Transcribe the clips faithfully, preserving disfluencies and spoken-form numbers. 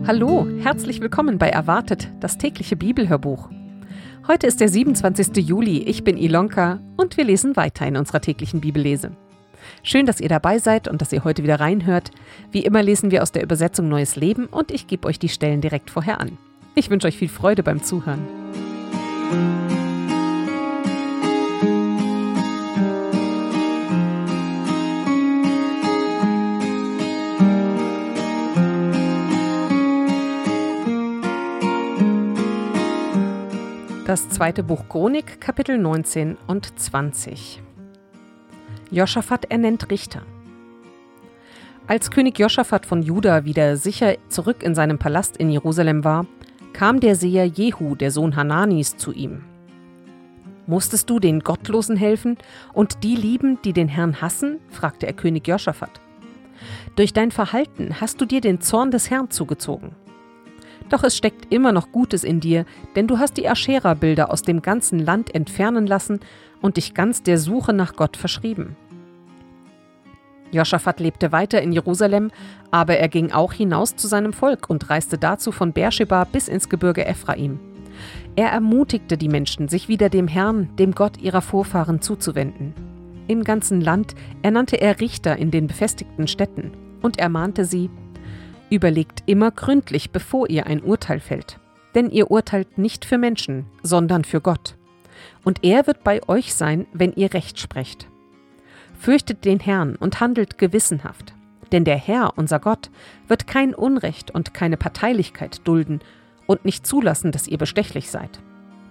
Hallo, herzlich willkommen bei Erwartet, das tägliche Bibelhörbuch. Heute ist der siebenundzwanzigster Juli, ich bin Ilonka und wir lesen weiter in unserer täglichen Bibellese. Schön, dass ihr dabei seid und dass ihr heute wieder reinhört. Wie immer lesen wir aus der Übersetzung Neues Leben und ich gebe euch die Stellen direkt vorher an. Ich wünsche euch viel Freude beim Zuhören. Das zweite Buch Chronik, Kapitel neunzehn und zwanzig. Josaphat ernennt Richter. Als König Josaphat von Juda wieder sicher zurück in seinem Palast in Jerusalem war, kam der Seher Jehu, der Sohn Hananis, zu ihm. »Musstest du den Gottlosen helfen und die lieben, die den Herrn hassen?« fragte er König Josaphat. »Durch dein Verhalten hast du dir den Zorn des Herrn zugezogen. Doch es steckt immer noch Gutes in dir, denn du hast die Aschera-Bilder aus dem ganzen Land entfernen lassen und dich ganz der Suche nach Gott verschrieben.« Josaphat lebte weiter in Jerusalem, aber er ging auch hinaus zu seinem Volk und reiste dazu von Beerscheba bis ins Gebirge Ephraim. Er ermutigte die Menschen, sich wieder dem Herrn, dem Gott ihrer Vorfahren, zuzuwenden. Im ganzen Land ernannte er Richter in den befestigten Städten und ermahnte sie: »Überlegt immer gründlich, bevor ihr ein Urteil fällt. Denn ihr urteilt nicht für Menschen, sondern für Gott. Und er wird bei euch sein, wenn ihr Recht sprecht. Fürchtet den Herrn und handelt gewissenhaft. Denn der Herr, unser Gott, wird kein Unrecht und keine Parteilichkeit dulden und nicht zulassen, dass ihr bestechlich seid.«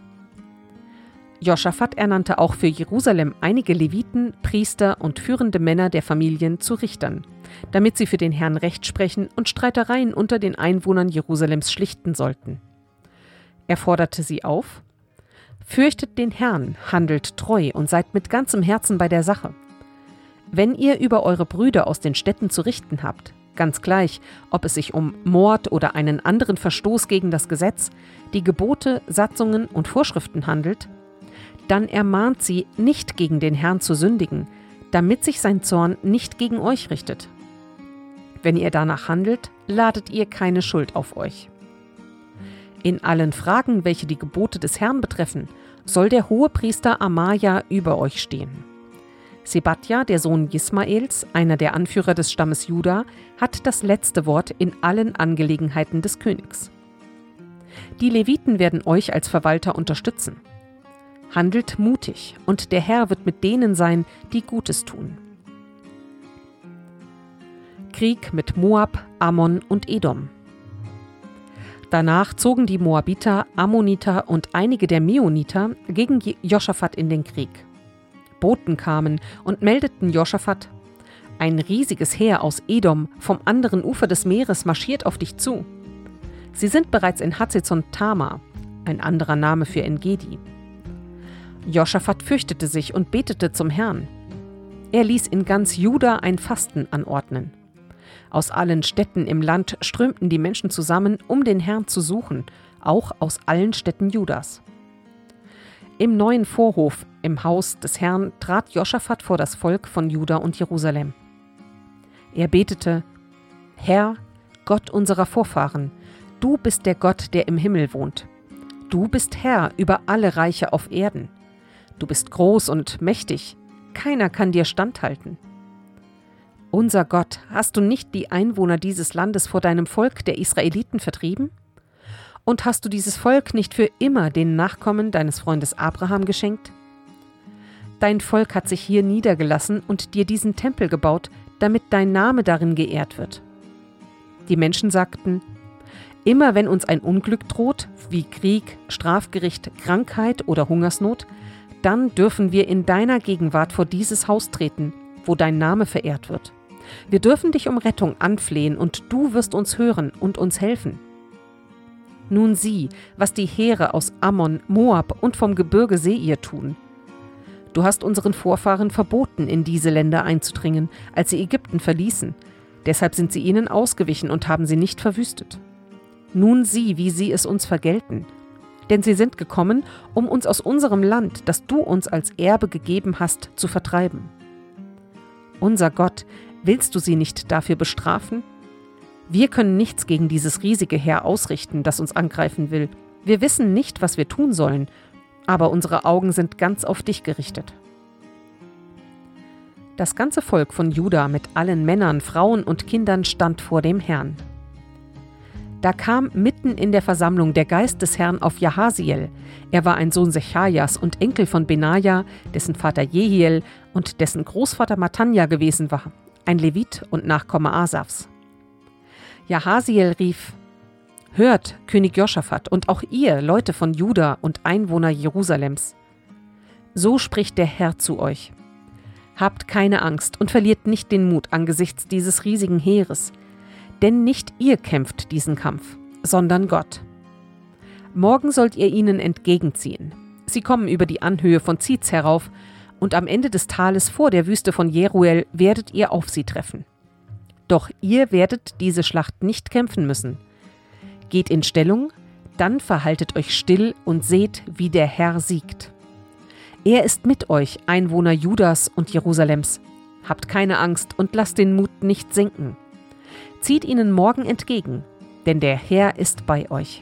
Josaphat ernannte auch für Jerusalem einige Leviten, Priester und führende Männer der Familien zu Richtern, damit sie für den Herrn Recht sprechen und Streitereien unter den Einwohnern Jerusalems schlichten sollten. Er forderte sie auf: »Fürchtet den Herrn, handelt treu und seid mit ganzem Herzen bei der Sache. Wenn ihr über eure Brüder aus den Städten zu richten habt, ganz gleich, ob es sich um Mord oder einen anderen Verstoß gegen das Gesetz, die Gebote, Satzungen und Vorschriften handelt, dann ermahnt sie, nicht gegen den Herrn zu sündigen, damit sich sein Zorn nicht gegen euch richtet. Wenn ihr danach handelt, ladet ihr keine Schuld auf euch. In allen Fragen, welche die Gebote des Herrn betreffen, soll der Hohepriester Amaja über euch stehen. Sebadja, der Sohn Jismaels, einer der Anführer des Stammes Juda, hat das letzte Wort in allen Angelegenheiten des Königs. Die Leviten werden euch als Verwalter unterstützen. Handelt mutig, und der Herr wird mit denen sein, die Gutes tun.« Krieg mit Moab, Ammon und Edom. Danach zogen die Moabiter, Ammoniter und einige der Meoniter gegen Josaphat in den Krieg. Boten kamen und meldeten Josaphat: »Ein riesiges Heer aus Edom vom anderen Ufer des Meeres marschiert auf dich zu. Sie sind bereits in Hazezon Tamar«, ein anderer Name für En-Gedi. Josaphat fürchtete sich und betete zum Herrn. Er ließ in ganz Juda ein Fasten anordnen. Aus allen Städten im Land strömten die Menschen zusammen, um den Herrn zu suchen, auch aus allen Städten Judas. Im neuen Vorhof im Haus des Herrn trat Josaphat vor das Volk von Juda und Jerusalem. Er betete: »Herr, Gott unserer Vorfahren, du bist der Gott, der im Himmel wohnt. Du bist Herr über alle Reiche auf Erden. Du bist groß und mächtig, keiner kann dir standhalten. Unser Gott, hast du nicht die Einwohner dieses Landes vor deinem Volk, der Israeliten, vertrieben? Und hast du dieses Volk nicht für immer den Nachkommen deines Freundes Abraham geschenkt? Dein Volk hat sich hier niedergelassen und dir diesen Tempel gebaut, damit dein Name darin geehrt wird.« Die Menschen sagten: »Immer wenn uns ein Unglück droht, wie Krieg, Strafgericht, Krankheit oder Hungersnot, dann dürfen wir in deiner Gegenwart vor dieses Haus treten, wo dein Name verehrt wird. Wir dürfen dich um Rettung anflehen und du wirst uns hören und uns helfen. Nun sieh, was die Heere aus Ammon, Moab und vom Gebirge Seir tun. Du hast unseren Vorfahren verboten, in diese Länder einzudringen, als sie Ägypten verließen. Deshalb sind sie ihnen ausgewichen und haben sie nicht verwüstet. Nun sieh, wie sie es uns vergelten. Denn sie sind gekommen, um uns aus unserem Land, das du uns als Erbe gegeben hast, zu vertreiben. Unser Gott, willst du sie nicht dafür bestrafen? Wir können nichts gegen dieses riesige Heer ausrichten, das uns angreifen will. Wir wissen nicht, was wir tun sollen, aber unsere Augen sind ganz auf dich gerichtet.« Das ganze Volk von Juda mit allen Männern, Frauen und Kindern stand vor dem Herrn. Da kam mitten in der Versammlung der Geist des Herrn auf Jahasiel. Er war ein Sohn Sechajas und Enkel von Benaja, dessen Vater Jehiel und dessen Großvater Matanja gewesen war, ein Levit und Nachkomme Asafs. Jahasiel rief: »Hört, König Joschafat, und auch ihr, Leute von Juda und Einwohner Jerusalems. So spricht der Herr zu euch. Habt keine Angst und verliert nicht den Mut angesichts dieses riesigen Heeres, denn nicht ihr kämpft diesen Kampf, sondern Gott. Morgen sollt ihr ihnen entgegenziehen. Sie kommen über die Anhöhe von Ziz herauf, und am Ende des Tales vor der Wüste von Jeruel werdet ihr auf sie treffen. Doch ihr werdet diese Schlacht nicht kämpfen müssen. Geht in Stellung, dann verhaltet euch still und seht, wie der Herr siegt. Er ist mit euch, Einwohner Judas und Jerusalems. Habt keine Angst und lasst den Mut nicht sinken. Zieht ihnen morgen entgegen, denn der Herr ist bei euch.«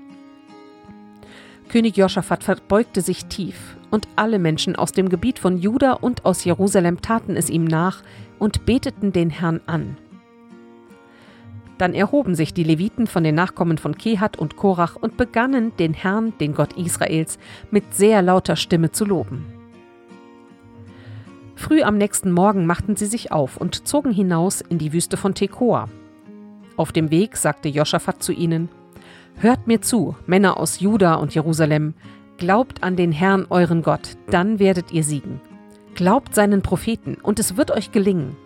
König Joschafat verbeugte sich tief, und alle Menschen aus dem Gebiet von Juda und aus Jerusalem taten es ihm nach und beteten den Herrn an. Dann erhoben sich die Leviten von den Nachkommen von Kehat und Korach und begannen, den Herrn, den Gott Israels, mit sehr lauter Stimme zu loben. Früh am nächsten Morgen machten sie sich auf und zogen hinaus in die Wüste von Tekoa. Auf dem Weg sagte Joschafat zu ihnen: »Hört mir zu, Männer aus Juda und Jerusalem, glaubt an den Herrn, euren Gott, dann werdet ihr siegen. Glaubt seinen Propheten, und es wird euch gelingen.«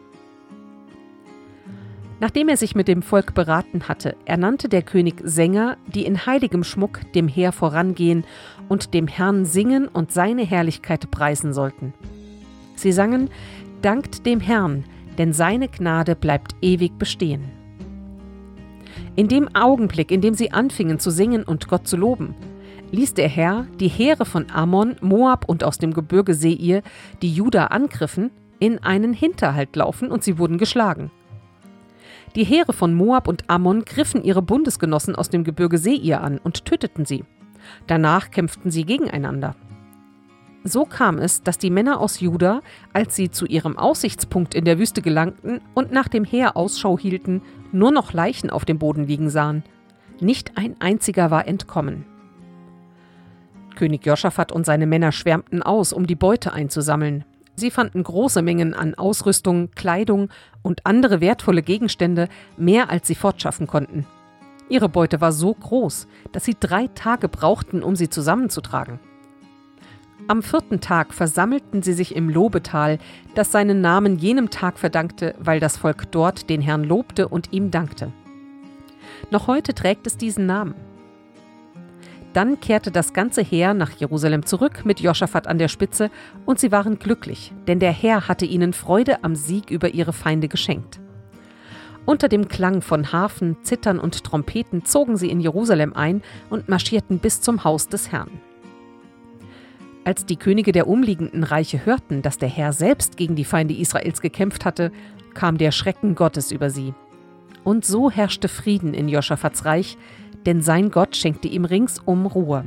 Nachdem er sich mit dem Volk beraten hatte, ernannte der König Sänger, die in heiligem Schmuck dem Heer vorangehen und dem Herrn singen und seine Herrlichkeit preisen sollten. Sie sangen: »Dankt dem Herrn, denn seine Gnade bleibt ewig bestehen.« In dem Augenblick, in dem sie anfingen zu singen und Gott zu loben, ließ der Herr die Heere von Ammon, Moab und aus dem Gebirge Seir, die Juda angriffen, in einen Hinterhalt laufen, und sie wurden geschlagen. Die Heere von Moab und Ammon griffen ihre Bundesgenossen aus dem Gebirge Seir an und töteten sie. Danach kämpften sie gegeneinander. So kam es, dass die Männer aus Juda, als sie zu ihrem Aussichtspunkt in der Wüste gelangten und nach dem Heer Ausschau hielten, nur noch Leichen auf dem Boden liegen sahen. Nicht ein einziger war entkommen. König Joschafat und seine Männer schwärmten aus, um die Beute einzusammeln. Sie fanden große Mengen an Ausrüstung, Kleidung und andere wertvolle Gegenstände, mehr als sie fortschaffen konnten. Ihre Beute war so groß, dass sie drei Tage brauchten, um sie zusammenzutragen. Am vierten Tag versammelten sie sich im Lobetal, das seinen Namen jenem Tag verdankte, weil das Volk dort den Herrn lobte und ihm dankte. Noch heute trägt es diesen Namen. Dann kehrte das ganze Heer nach Jerusalem zurück mit Joschafat an der Spitze, und sie waren glücklich, denn der Herr hatte ihnen Freude am Sieg über ihre Feinde geschenkt. Unter dem Klang von Harfen, Zithern und Trompeten zogen sie in Jerusalem ein und marschierten bis zum Haus des Herrn. Als die Könige der umliegenden Reiche hörten, dass der Herr selbst gegen die Feinde Israels gekämpft hatte, kam der Schrecken Gottes über sie. Und so herrschte Frieden in Joschafats Reich, denn sein Gott schenkte ihm ringsum Ruhe.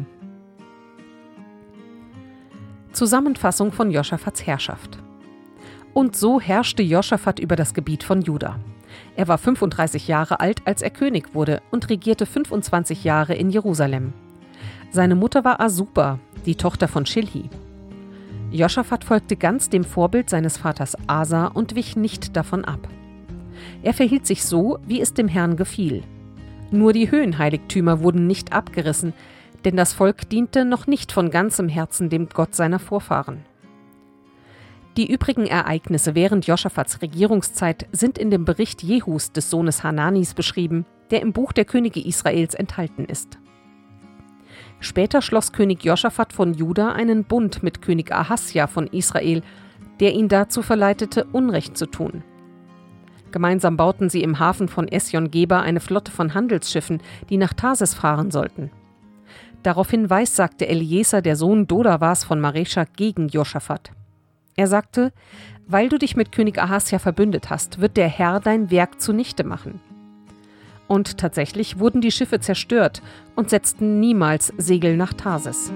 Zusammenfassung von Joschafats Herrschaft. Und so herrschte Joschafat über das Gebiet von Juda. Er war fünfunddreißig Jahre alt, als er König wurde, und regierte fünfundzwanzig Jahre in Jerusalem. Seine Mutter war Asuba, die Tochter von Schilhi. Joschafat folgte ganz dem Vorbild seines Vaters Asa und wich nicht davon ab. Er verhielt sich so, wie es dem Herrn gefiel. Nur die Höhenheiligtümer wurden nicht abgerissen, denn das Volk diente noch nicht von ganzem Herzen dem Gott seiner Vorfahren. Die übrigen Ereignisse während Joschafats Regierungszeit sind in dem Bericht Jehus des Sohnes Hananis beschrieben, der im Buch der Könige Israels enthalten ist. Später schloss König Joschafat von Juda einen Bund mit König Ahasja von Israel, der ihn dazu verleitete, Unrecht zu tun. Gemeinsam bauten sie im Hafen von Esjon-Geber eine Flotte von Handelsschiffen, die nach Tarsis fahren sollten. Daraufhin weissagte Eliezer, der Sohn Dodawas von Marescha, gegen Joschafat. Er sagte: Weil du dich mit König Ahasja verbündet hast, wird der Herr dein Werk zunichte machen. Und tatsächlich wurden die Schiffe zerstört und setzten niemals Segel nach Tarsis.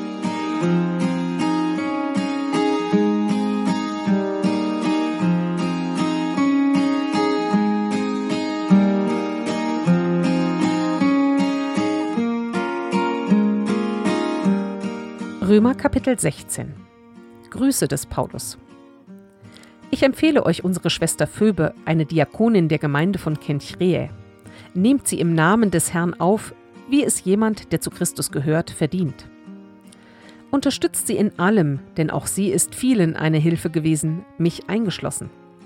Römer Kapitel sechzehn. Grüße des Paulus. Ich empfehle euch unsere Schwester Phoebe, eine Diakonin der Gemeinde von Kenchreä. Nehmt sie im Namen des Herrn auf, wie es jemand, der zu Christus gehört, verdient. Unterstützt sie in allem, denn auch sie ist vielen eine Hilfe gewesen, mich eingeschlossen.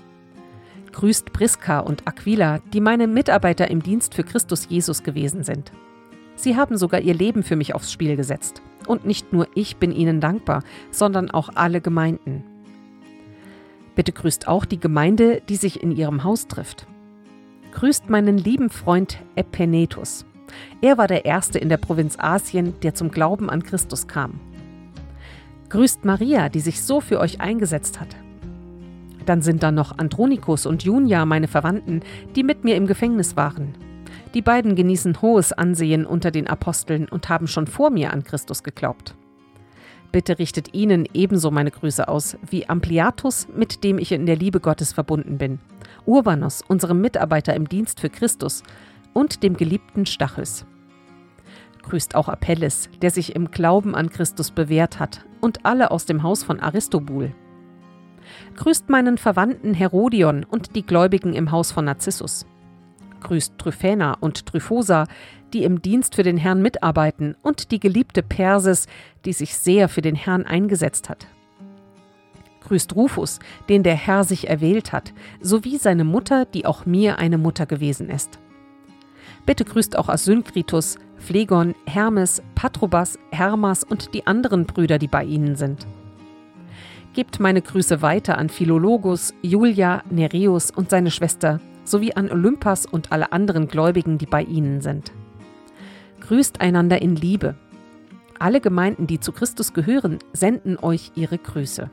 Grüßt Priska und Aquila, die meine Mitarbeiter im Dienst für Christus Jesus gewesen sind. Sie haben sogar ihr Leben für mich aufs Spiel gesetzt. Und nicht nur ich bin ihnen dankbar, sondern auch alle Gemeinden. Bitte grüßt auch die Gemeinde, die sich in ihrem Haus trifft. Grüßt meinen lieben Freund Epenetus. Er war der Erste in der Provinz Asien, der zum Glauben an Christus kam. Grüßt Maria, die sich so für euch eingesetzt hat. Dann sind da noch Andronikus und Junia, meine Verwandten, die mit mir im Gefängnis waren. Die beiden genießen hohes Ansehen unter den Aposteln und haben schon vor mir an Christus geglaubt. Bitte richtet ihnen ebenso meine Grüße aus wie Ampliatus, mit dem ich in der Liebe Gottes verbunden bin, Urbanus, unserem Mitarbeiter im Dienst für Christus, und dem geliebten Stachys. Grüßt auch Apelles, der sich im Glauben an Christus bewährt hat, und alle aus dem Haus von Aristobul. Grüßt meinen Verwandten Herodion und die Gläubigen im Haus von Narzissus. Grüßt Tryphäna und Tryphosa, die im Dienst für den Herrn mitarbeiten, und die geliebte Persis, die sich sehr für den Herrn eingesetzt hat. Grüßt Rufus, den der Herr sich erwählt hat, sowie seine Mutter, die auch mir eine Mutter gewesen ist. Bitte grüßt auch Asynkritus, Phlegon, Hermes, Patrobas, Hermas und die anderen Brüder, die bei ihnen sind. Gebt meine Grüße weiter an Philologus, Julia, Nereus und seine Schwester, sowie an Olympas und alle anderen Gläubigen, die bei ihnen sind. Grüßt einander in Liebe. Alle Gemeinden, die zu Christus gehören, senden euch ihre Grüße.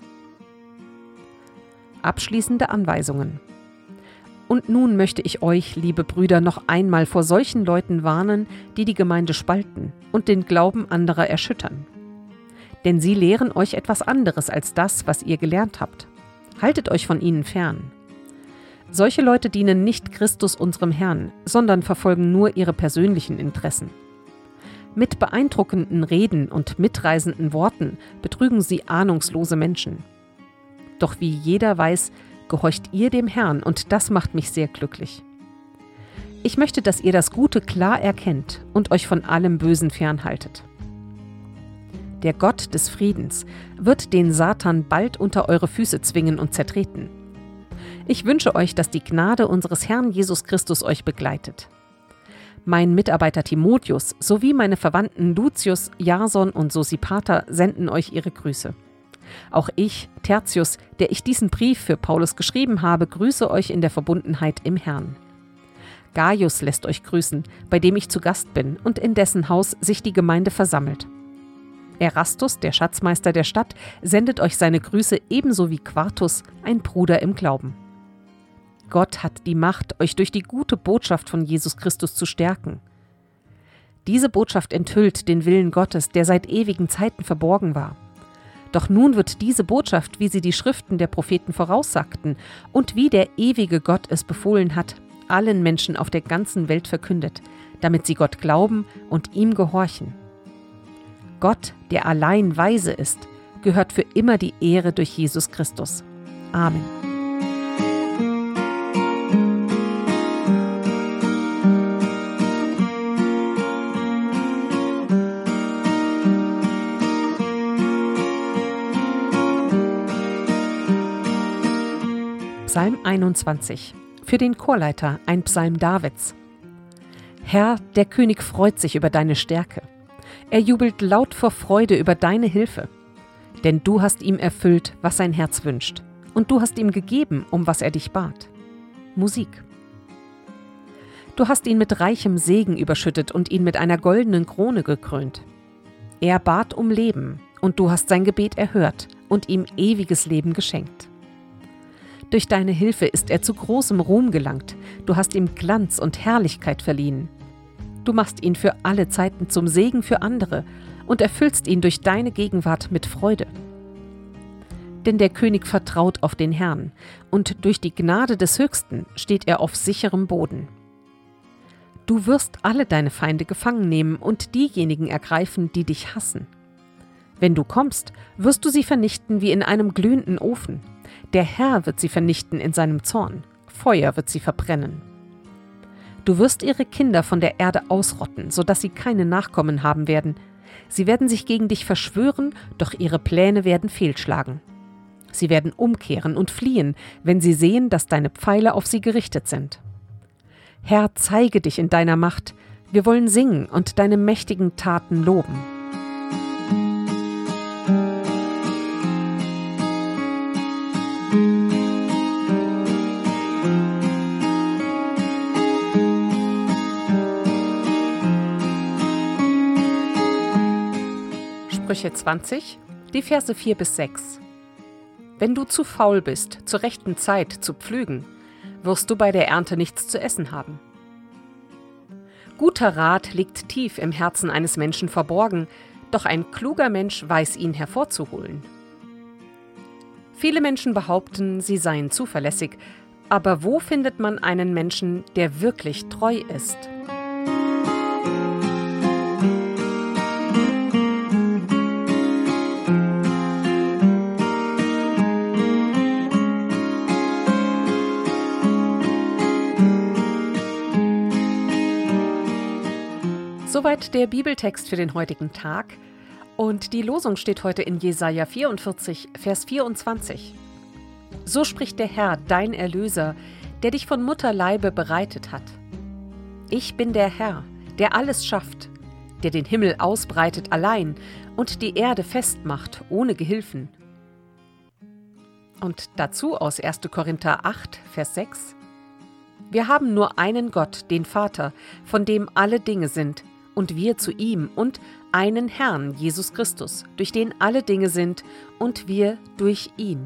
Abschließende Anweisungen. Und nun möchte ich euch, liebe Brüder, noch einmal vor solchen Leuten warnen, die die Gemeinde spalten und den Glauben anderer erschüttern. Denn sie lehren euch etwas anderes als das, was ihr gelernt habt. Haltet euch von ihnen fern. Solche Leute dienen nicht Christus unserem Herrn, sondern verfolgen nur ihre persönlichen Interessen. Mit beeindruckenden Reden und mitreißenden Worten betrügen sie ahnungslose Menschen. Doch wie jeder weiß, gehorcht ihr dem Herrn, und das macht mich sehr glücklich. Ich möchte, dass ihr das Gute klar erkennt und euch von allem Bösen fernhaltet. Der Gott des Friedens wird den Satan bald unter eure Füße zwingen und zertreten. Ich wünsche euch, dass die Gnade unseres Herrn Jesus Christus euch begleitet. Mein Mitarbeiter Timotheus sowie meine Verwandten Lucius, Jason und Sosipater senden euch ihre Grüße. Auch ich, Tertius, der ich diesen Brief für Paulus geschrieben habe, grüße euch in der Verbundenheit im Herrn. Gaius lässt euch grüßen, bei dem ich zu Gast bin und in dessen Haus sich die Gemeinde versammelt. Erastus, der Schatzmeister der Stadt, sendet euch seine Grüße ebenso wie Quartus, ein Bruder im Glauben. Gott hat die Macht, euch durch die gute Botschaft von Jesus Christus zu stärken. Diese Botschaft enthüllt den Willen Gottes, der seit ewigen Zeiten verborgen war. Doch nun wird diese Botschaft, wie sie die Schriften der Propheten voraussagten und wie der ewige Gott es befohlen hat, allen Menschen auf der ganzen Welt verkündet, damit sie Gott glauben und ihm gehorchen. Gott, der allein weise ist, gehört für immer die Ehre durch Jesus Christus. Amen. Psalm einundzwanzig. Für den Chorleiter ein Psalm Davids. Herr, der König freut sich über deine Stärke. Er jubelt laut vor Freude über deine Hilfe. Denn du hast ihm erfüllt, was sein Herz wünscht. Und du hast ihm gegeben, um was er dich bat. Musik. Du hast ihn mit reichem Segen überschüttet und ihn mit einer goldenen Krone gekrönt. Er bat um Leben, und du hast sein Gebet erhört und ihm ewiges Leben geschenkt. Durch deine Hilfe ist er zu großem Ruhm gelangt. Du hast ihm Glanz und Herrlichkeit verliehen. Du machst ihn für alle Zeiten zum Segen für andere und erfüllst ihn durch deine Gegenwart mit Freude. Denn der König vertraut auf den Herrn, und durch die Gnade des Höchsten steht er auf sicherem Boden. Du wirst alle deine Feinde gefangen nehmen und diejenigen ergreifen, die dich hassen. Wenn du kommst, wirst du sie vernichten wie in einem glühenden Ofen. Der Herr wird sie vernichten in seinem Zorn. Feuer wird sie verbrennen. Du wirst ihre Kinder von der Erde ausrotten, sodass sie keine Nachkommen haben werden. Sie werden sich gegen dich verschwören, doch ihre Pläne werden fehlschlagen. Sie werden umkehren und fliehen, wenn sie sehen, dass deine Pfeile auf sie gerichtet sind. Herr, zeige dich in deiner Macht. Wir wollen singen und deine mächtigen Taten loben. Sprüche zwanzig, die Verse vier bis sechs. Wenn du zu faul bist, zur rechten Zeit zu pflügen, wirst du bei der Ernte nichts zu essen haben. Guter Rat liegt tief im Herzen eines Menschen verborgen, doch ein kluger Mensch weiß ihn hervorzuholen. Viele Menschen behaupten, sie seien zuverlässig, aber wo findet man einen Menschen, der wirklich treu ist? Soweit der Bibeltext für den heutigen Tag. Und die Losung steht heute in Jesaja vierundvierzig, Vers vierundzwanzig. So spricht der Herr, dein Erlöser, der dich von Mutterleibe bereitet hat. Ich bin der Herr, der alles schafft, der den Himmel ausbreitet allein und die Erde festmacht, ohne Gehilfen. Und dazu aus erster Korinther acht, Vers sechs. Wir haben nur einen Gott, den Vater, von dem alle Dinge sind, und wir zu ihm, und einen Herrn, Jesus Christus, durch den alle Dinge sind, und wir durch ihn.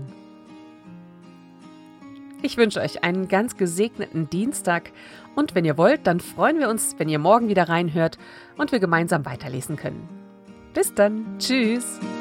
Ich wünsche euch einen ganz gesegneten Dienstag, und wenn ihr wollt, dann freuen wir uns, wenn ihr morgen wieder reinhört und wir gemeinsam weiterlesen können. Bis dann, tschüss!